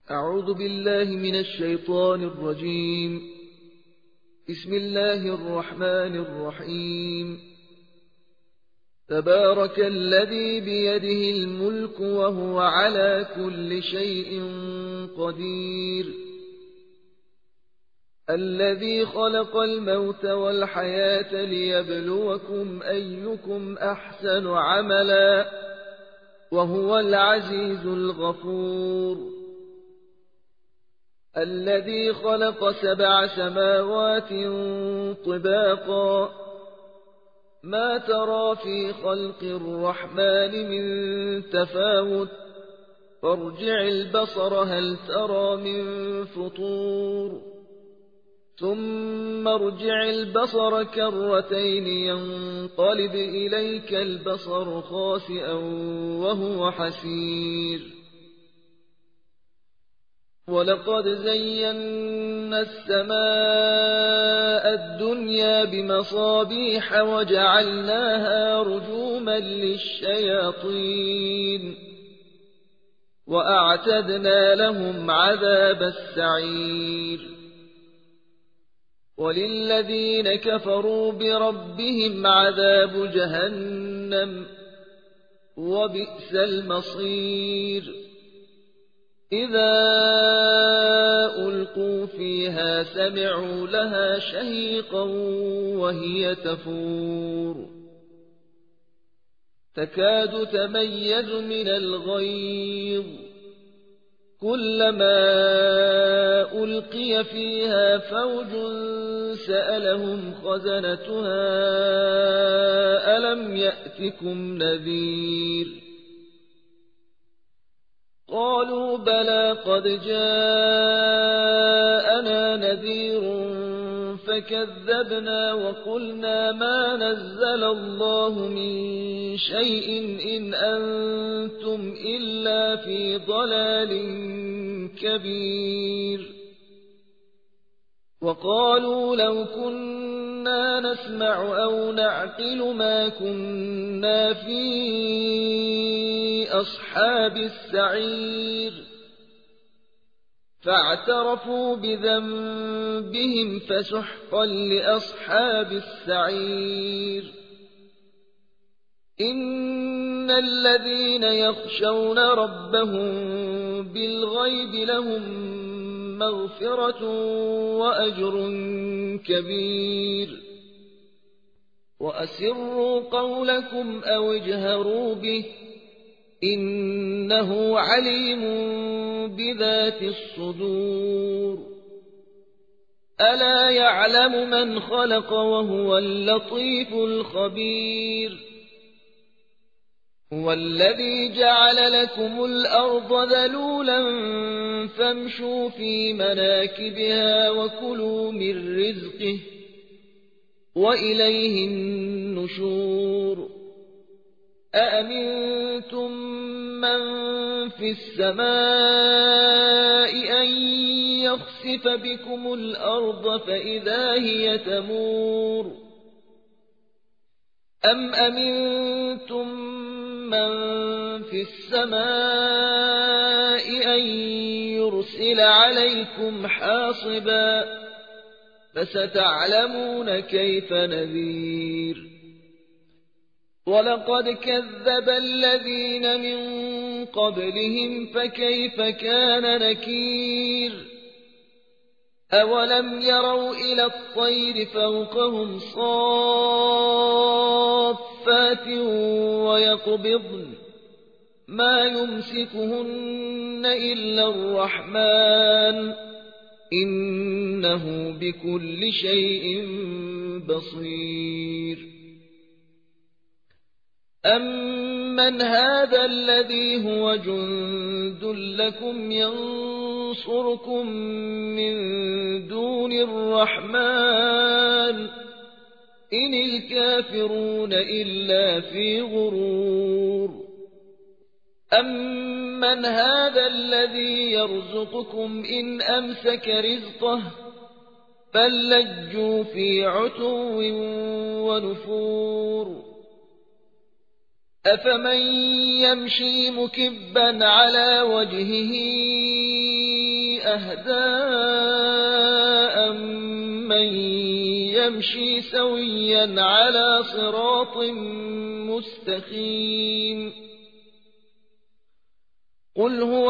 أعوذ بالله من الشيطان الرجيم. بسم الله الرحمن الرحيم. تبارك الذي بيده الملك وهو على كل شيء قدير، الذي خلق الموت والحياة ليبلوكم أيكم أحسن عملا، وهو العزيز الغفور. الذي خلق 7 سماوات طباقا، ما ترى في خلق الرحمن من تفاوت، فارجع البصر هل ترى من فطور، ثم ارجع البصر كرتين ينقلب إليك البصر خاسئا وهو حسير. ولقد زينا السماء الدنيا بمصابيح وجعلناها رجوما للشياطين، وأعتدنا لهم عذاب السعير. وللذين كفروا بربهم عذاب جهنم، وبئس المصير. إذا ألقوا فيها سمعوا لها شهيقا وهي تفور، تكاد تميز من الغيظ، كلما ألقي فيها فوج سألهم خزنتها ألم يأتكم نذير؟ قالوا بلى قد جاءنا نذير فكذبنا وقلنا ما نزل الله من شيء إن أنتم إلا في ضلال كبير. وقالوا لو كنا نسمع أو نعقل ما كنا في أصحاب السعير، فاعترفوا بذنبهم فسحقا لأصحاب السعير. إن الذين يخشون ربهم بالغيب لهم مغفرة وأجر كبير. وأسروا قولكم أو اجهروا به، إنه عليم بذات الصدور. ألا يعلم من خلق وهو اللطيف الخبير. هو الذي جعل لكم الأرض ذلولا فامشوا في مناكبها وكلوا من رزقه وإليه النشور. أأمنتم من في السماء أن يخسف بكم الأرض فإذا هي تمور، أم أمنتم من في السماء أن يرسل عليكم حاصبا، فستعلمون كيف نذير. ولقد كذب الذين من قبلهم فكيف كان نكير. أولم يروا إلى الطير فوقهم صافات ويقبضن ما يمسكهن إلا الرحمن، إنه بكل شيء بصير. أمن هذا الذي هو جند لكم ينصركم من دون الرحمن، إن الكافرون إلا في غرور. أمن هذا الذي يرزقكم إن أمسك رزقه، بل لجوا في عتو ونفور. أفمن يمشي مكبا على وجهه أهدى من يمشي سويا على صراط مستقيم قل هو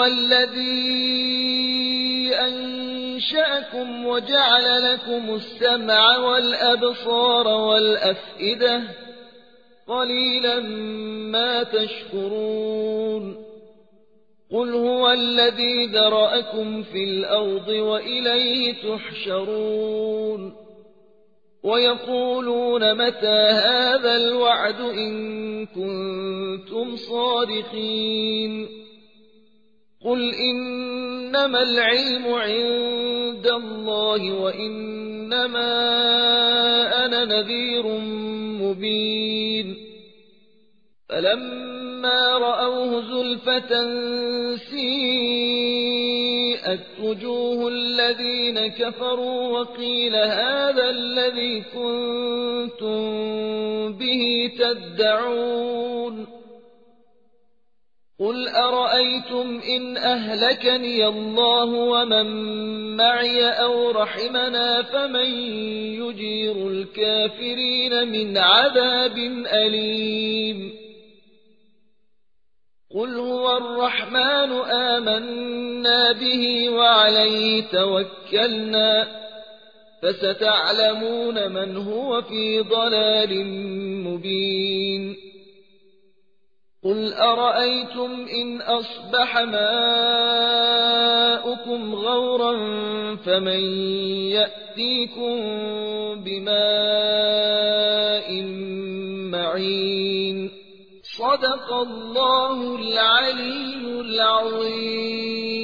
الذي أنشأكم وجعل لكم السمع والأبصار والأفئدة قليلا ما تشكرون قل هو الذي ذرأكم في الأرض وإليه تحشرون ويقولون متى هذا الوعد إن كنتم صادقين قل إنما العلم عند الله وإنما أنا نذير مبين فلما رأوه زلفة سيئت وجوه الذين كفروا وقيل هذا الذي كنتم به تدعون قل أرأيتم إن أهلكني الله ومن معي أو رحمنا فمن يجير الكافرين من عذاب أليم قل هو الرحمن آمنا به وعليه توكلنا فستعلمون من هو في ضلال مبين قل أرأيتم إن أصبح ماؤكم غورا فمن يأتيكم بماء معين صدق الله العلي العظيم.